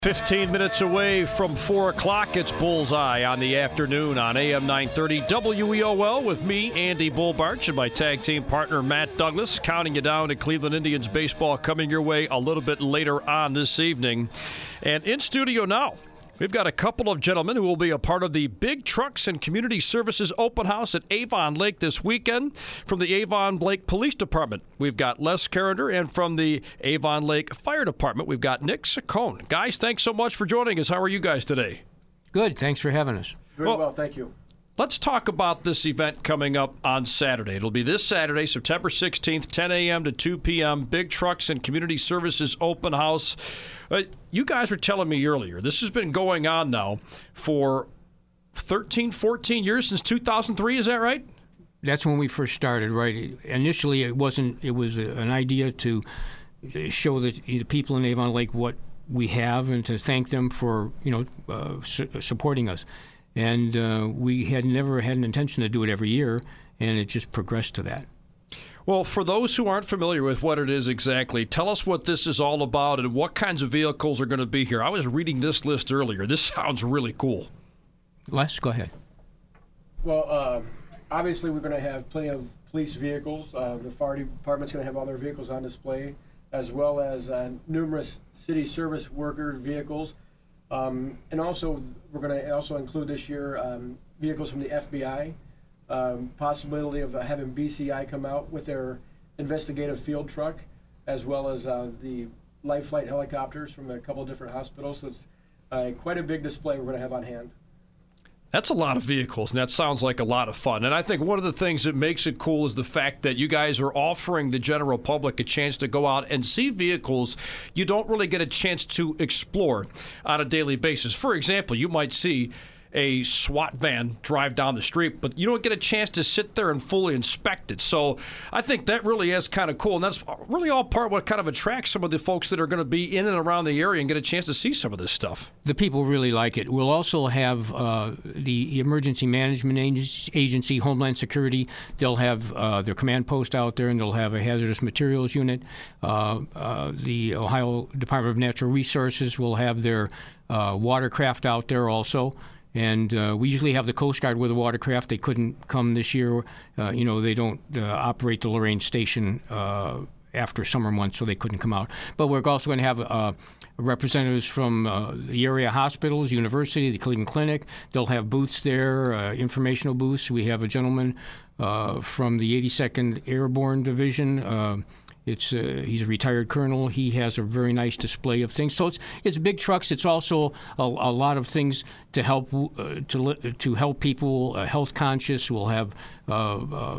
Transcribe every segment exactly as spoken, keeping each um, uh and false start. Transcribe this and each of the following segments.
fifteen minutes away from four o'clock, it's Bullseye on the afternoon on A M nine thirty W E O L with me, Andy Bullbarch, and my tag team partner, Matt Douglas, counting you down to Cleveland Indians baseball coming your way a little bit later on this evening. And in studio now, we've got a couple of gentlemen who will be a part of the Big Trucks and Community Services Open House at Avon Lake this weekend. From the Avon Lake Police Department, we've got Les Carrender, and from the Avon Lake Fire Department, we've got Nick Saccone. Guys, thanks so much for joining us. How are you guys today? Good. Thanks for having us. Very well, well thank you. Let's talk about this event coming up on Saturday. It'll be this Saturday, September sixteenth, ten a.m. to two p.m., Big Trucks and Community Services Open House. Uh, you guys were telling me earlier, this has been going on now for thirteen, fourteen years, since two thousand three, is that right? That's when we first started, right? Initially, it wasn't. It was a, an idea to show the, the people in Avon Lake what we have and to thank them for, you know, uh, su- supporting us. And uh, we had never had an intention to do it every year, and it just progressed to that. Well, for those who aren't familiar with what it is exactly, tell us what this is all about and what kinds of vehicles are going to be here. I was reading this list earlier. This sounds really cool. Les, go ahead. Well, uh, obviously we're going to have plenty of police vehicles. Uh, the fire department's going to have all their vehicles on display, as well as uh, numerous city service worker vehicles. Um, and also, we're going to also include this year um, vehicles from the F B I. Um, possibility of uh, having B C I come out with their investigative field truck, as well as uh, the life flight helicopters from a couple of different hospitals. So it's uh, quite a big display we're going to have on hand. That's a lot of vehicles, and that sounds like a lot of fun. And I think one of the things that makes it cool is the fact that you guys are offering the general public a chance to go out and see vehicles you don't really get a chance to explore on a daily basis. For example, you might see a SWAT van drive down the street, but you don't get a chance to sit there and fully inspect it. So I think that really is kind of cool, and that's really all part of what kind of attracts some of the folks that are going to be in and around the area and get a chance to see some of this stuff. The people really like it. We'll also have uh, the Emergency Management Agency, Homeland Security. They'll have uh, their command post out there, and they'll have a hazardous materials unit. Uh, uh, the Ohio Department of Natural Resources will have their uh, watercraft out there also. And uh, we usually have the Coast Guard with a watercraft. They couldn't come this year. Uh, you know, they don't uh, operate the Lorraine Station uh, after summer months, so they couldn't come out. But we're also going to have uh, representatives from uh, the area hospitals, university, the Cleveland Clinic. They'll have booths there, uh, informational booths. We have a gentleman uh, from the eighty-second Airborne Division. Uh, It's uh, he's a retired colonel. He has a very nice display of things. So it's it's big trucks. It's also a, a lot of things to help uh, to to help people uh, health conscious. We'll have uh, uh,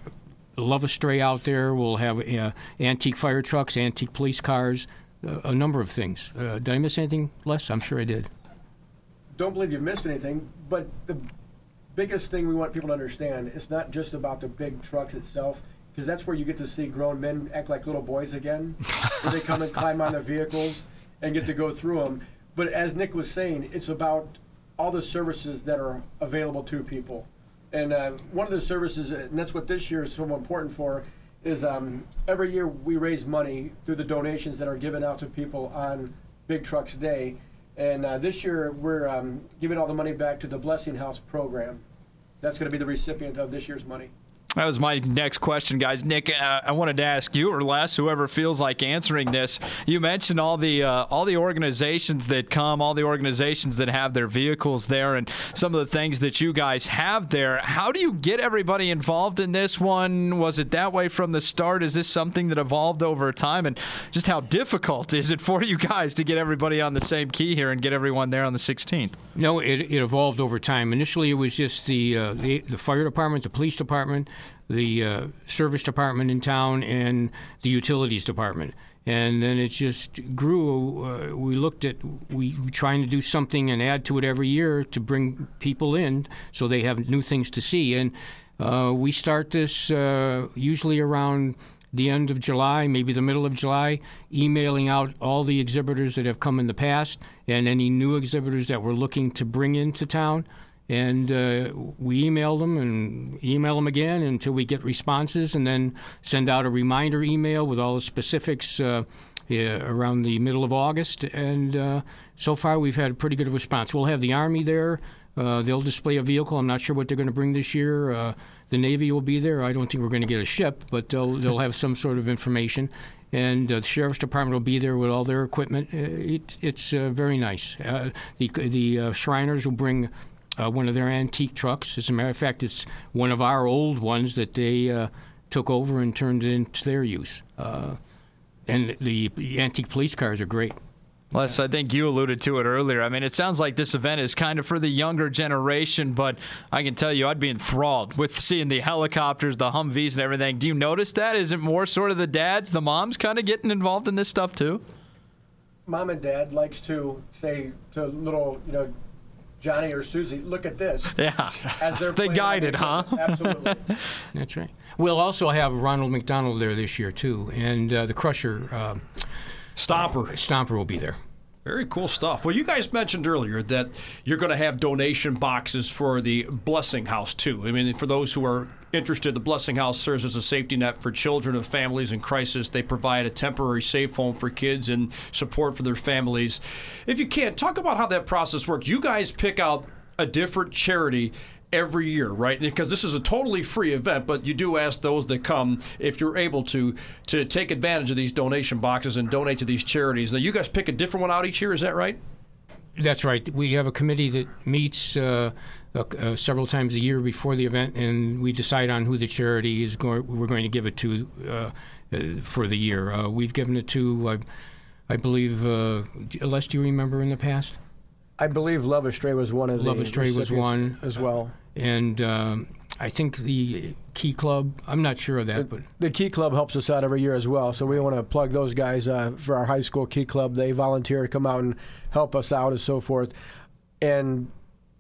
Love a Stray out there. We'll have uh, antique fire trucks, antique police cars, uh, a number of things. Uh, did I miss anything, Les? I'm sure I did. Don't believe you missed anything, but the biggest thing we want people to understand, it's not just about the big trucks itself, because that's where you get to see grown men act like little boys again, where they come and climb on the vehicles and get to go through them. But as Nick was saying, it's about all the services that are available to people. And uh, one of the services, and that's what this year is so important for, is um, every year we raise money through the donations that are given out to people on Big Trucks Day. And uh, this year we're um, giving all the money back to the Blessing House program. That's going to be the recipient of this year's money. That was my next question, guys. Nick, uh, I wanted to ask you or Les, whoever feels like answering this. You mentioned all the uh, all the organizations that come, all the organizations that have their vehicles there, and some of the things that you guys have there. How do you get everybody involved in this one? Was it that way from the start? Is this something that evolved over time? And just how difficult is it for you guys to get everybody on the same key here and get everyone there on the sixteenth? No, it, it evolved over time. Initially, it was just the uh, the, the fire department, the police department, the uh, service department in town, and the utilities department. And then it just grew. Uh, we looked at we were trying to do something and add to it every year to bring people in so they have new things to see. And uh, we start this uh, usually around the end of July, maybe the middle of July, emailing out all the exhibitors that have come in the past and any new exhibitors that we're looking to bring into town. And uh, we email them and email them again until we get responses, and then send out a reminder email with all the specifics uh, yeah, around the middle of August, and uh, so far we've had a pretty good response. We'll have the Army there. Uh, they'll display a vehicle. I'm not sure what they're going to bring this year. Uh, the Navy will be there. I don't think we're going to get a ship, but they'll they'll have some sort of information. And uh, the Sheriff's Department will be there with all their equipment. Uh, it, it's uh, very nice. Uh, the the uh, Shriners will bring uh, one of their antique trucks. As a matter of fact, it's one of our old ones that they uh, took over and turned it into their use. Uh, and the, the antique police cars are great. Les, I think you alluded to it earlier. I mean, it sounds like this event is kind of for the younger generation, but I can tell you I'd be enthralled with seeing the helicopters, the Humvees, and everything. Do you notice that? Is it more sort of the dads, the moms kind of getting involved in this stuff too? Mom and Dad likes to say to little, you know, Johnny or Susie, look at this. Yeah. As they're they guided, huh? Absolutely. That's right. We'll also have Ronald McDonald there this year, too, and uh, the Crusher uh, Stomper. Uh, Stomper will be there. Very cool stuff. Well, you guys mentioned earlier that you're going to have donation boxes for the Blessing House, too. I mean, for those who are interested, the Blessing House serves as a safety net for children of families in crisis. They provide a temporary safe home for kids and support for their families. If you can, talk about how that process works. You guys pick out a different charity every year, right? Because this is a totally free event, but you do ask those that come, if you're able to, to take advantage of these donation boxes and donate to these charities. Now, you guys pick a different one out each year, is that right? That's right. We have a committee that meets uh, uh, several times a year before the event, and we decide on who the charity is going. We're going to give it to uh, uh, for the year. Uh, we've given it to, I, I believe, uh, Les, do you remember in the past? I believe Love Astray was one of the Love Astray was one as well. And um, I think the Key Club, I'm not sure of that. The, but the Key Club helps us out every year as well, so we want to plug those guys uh, for our high school Key Club. They volunteer to come out and help us out and so forth. And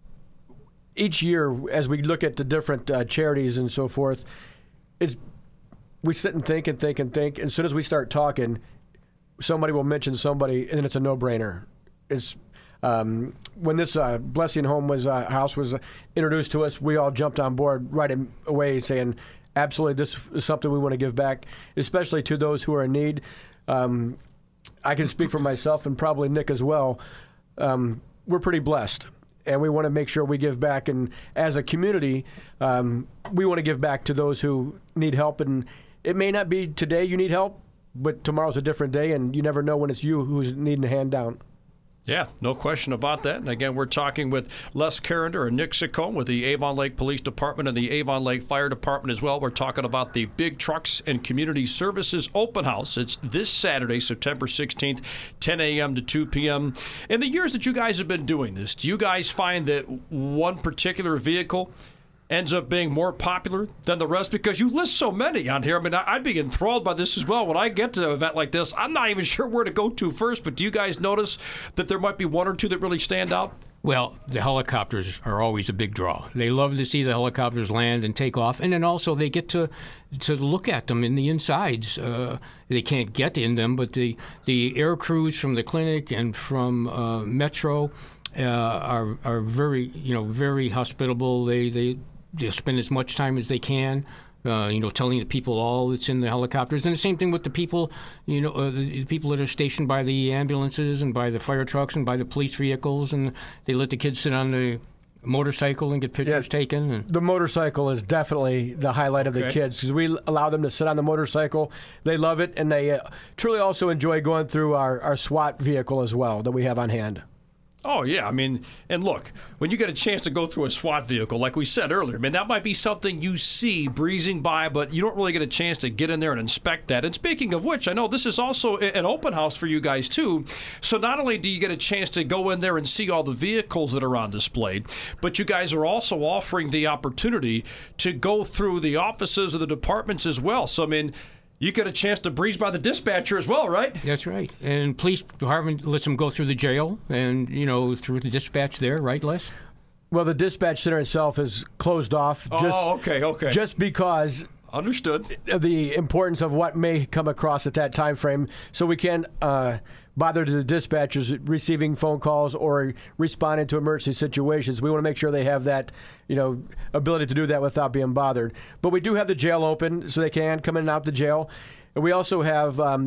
each year, as we look at the different uh, charities and so forth, it's, we sit and think and think and think. As soon as we start talking, somebody will mention somebody, and it's a no-brainer. It's Um, when this uh, Blessing Home was uh, house was introduced to us, we all jumped on board right away, saying, "Absolutely, this is something we want to give back, especially to those who are in need." Um, I can speak for myself and probably Nick as well. Um, we're pretty blessed, and we want to make sure we give back. And as a community, um, we want to give back to those who need help. And it may not be today you need help, but tomorrow's a different day, and you never know when it's you who's needing a hand down. Yeah, no question about that. And again, we're talking with Les Carrender and Nick Saccone with the Avon Lake Police Department and the Avon Lake Fire Department as well. We're talking about the Big Trucks and Community Services Open House. It's this Saturday, September sixteenth, ten a.m. to two p.m. In the years that you guys have been doing this, do you guys find that one particular vehicle ends up being more popular than the rest? Because you list so many on here. I mean, I'd be enthralled by this as well. When I get to an event like this, I'm not even sure where to go to first, but do you guys notice that there might be one or two that really stand out? Well, the helicopters are always a big draw. They love to see the helicopters land and take off, and then also they get to to look at them in the insides. Uh, they can't get in them, but the, the air crews from the clinic and from uh, Metro uh, are are very, you know, very hospitable. They they They'll spend as much time as they can, uh, you know, telling the people all that's in the helicopters. And the same thing with the people, you know, uh, the, the people that are stationed by the ambulances and by the fire trucks and by the police vehicles. And they let the kids sit on the motorcycle and get pictures yeah, taken. And the motorcycle is definitely the highlight of okay. the kids, because we allow them to sit on the motorcycle. They love it, and they uh, truly also enjoy going through our, our SWAT vehicle as well that we have on hand. Oh, yeah. I mean, and look, when you get a chance to go through a SWAT vehicle, like we said earlier, I mean, that might be something you see breezing by, but you don't really get a chance to get in there and inspect that. And speaking of which, I know this is also an open house for you guys, too. So not only do you get a chance to go in there and see all the vehicles that are on display, but you guys are also offering the opportunity to go through the offices of the departments as well. So, I mean, you get a chance to breeze by the dispatcher as well, right? That's right. And police department lets them go through the jail and, you know, through the dispatch there, right, Les? Well, the dispatch center itself is closed off. Oh, just, okay, okay. Just because Understood. of the importance of what may come across at that time frame. So we can't uh, bother the dispatchers receiving phone calls or responding to emergency situations. We want to make sure they have that, you know, ability to do that without being bothered. But we do have the jail open, so they can come in and out the jail. And we also have um,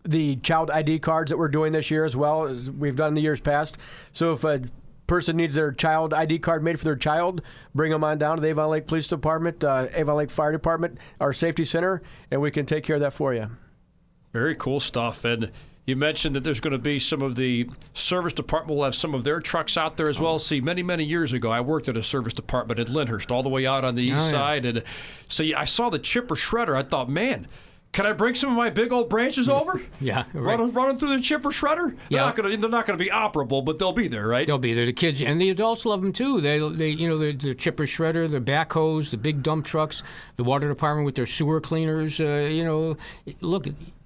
the child I D cards that we're doing this year as well as we've done in the years past. So if a person needs their child I D card made for their child, bring them on down to the Avon Lake Police Department, uh, Avon Lake Fire Department, our safety center, and we can take care of that for you. Very cool stuff. And you mentioned that there's going to be some of the service department will have some of their trucks out there as well. See, many, many years ago, I worked at a service department at Lyndhurst, all the way out on the east Oh, yeah. side. And so I saw the chipper shredder. I thought, man, can I bring some of my big old branches over? Yeah, right. Run, run them through the chipper shredder? They're Yeah. not going to. They're not going to be operable, but they'll be there, right? They'll be there. The kids and the adults love them too. They, they, you know, the, the chipper shredder, the backhoes, the big dump trucks, the water department with their sewer cleaners. Uh, you know, look,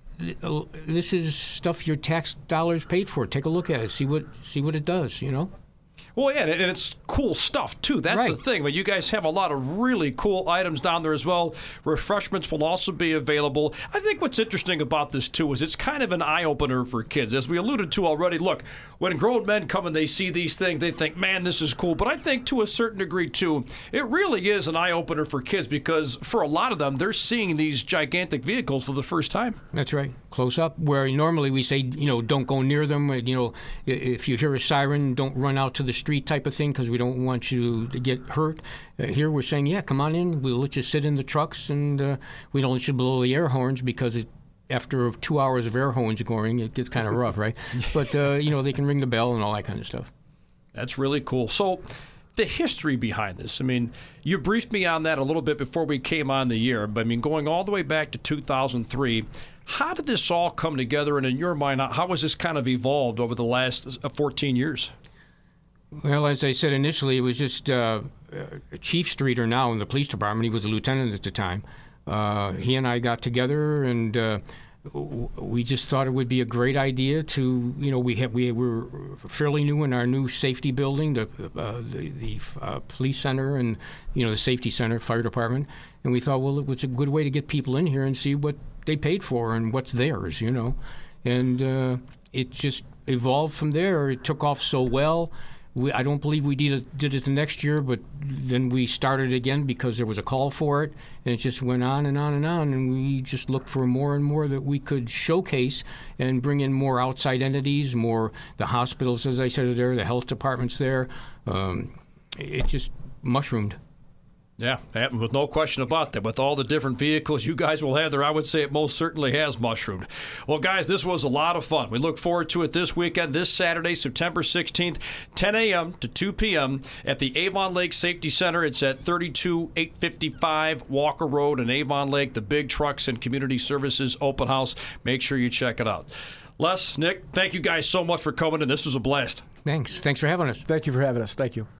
this is stuff your tax dollars paid for. Take a look at it. See what see what it does. You know. Well, yeah, and it's cool stuff, too. That's Right. the thing. But you guys have a lot of really cool items down there as well. Refreshments will also be available. I think what's interesting about this, too, is it's kind of an eye-opener for kids. As we alluded to already, look, when grown men come and they see these things, they think, man, this is cool. But I think to a certain degree, too, it really is an eye-opener for kids because for a lot of them, they're seeing these gigantic vehicles for the first time. That's right. Close up, where normally we say, you know, don't go near them. You know, if you hear a siren, don't run out to the street type of thing because we don't want you to get hurt. Uh, here we're saying, yeah, come on in. We'll let you sit in the trucks, and uh, we don't let you blow the air horns because it, after two hours of air horns going, it gets kind of rough, right? But, uh, you know, they can ring the bell and all that kind of stuff. That's really cool. So the history behind this, I mean, you briefed me on that a little bit before we came on the air, but I mean, going all the way back to two thousand three, how did this all come together? And in your mind, how has this kind of evolved over the last fourteen years? Well, as I said initially, it was just uh, Chief Streeter now in the police department. He was a lieutenant at the time. Uh, he and I got together, and uh, we just thought it would be a great idea to, you know, we had, we were fairly new in our new safety building, the uh, the, the uh, police center, and you know the safety center, fire department. And we thought, well, it was a good way to get people in here and see what they paid for and what's theirs, you know. And uh, it just evolved from there. It took off so well. We, I don't believe we did it, did it the next year, but then we started again because there was a call for it, and it just went on and on and on, and we just looked for more and more that we could showcase and bring in more outside entities, more the hospitals, as I said, are there, the health departments there. Um, it just mushroomed. Yeah, with no question about that. With all the different vehicles you guys will have there, I would say it most certainly has mushroomed. Well, guys, this was a lot of fun. We look forward to it this weekend, this Saturday, September sixteenth, ten a.m. to two p.m. at the Avon Lake Safety Center. It's at thirty-two eight fifty-five Walker Road in Avon Lake, the Big Trucks and Community Services Open House. Make sure you check it out. Les, Nick, thank you guys so much for coming in. This was a blast. Thanks. Thanks for having us. Thank you for having us. Thank you.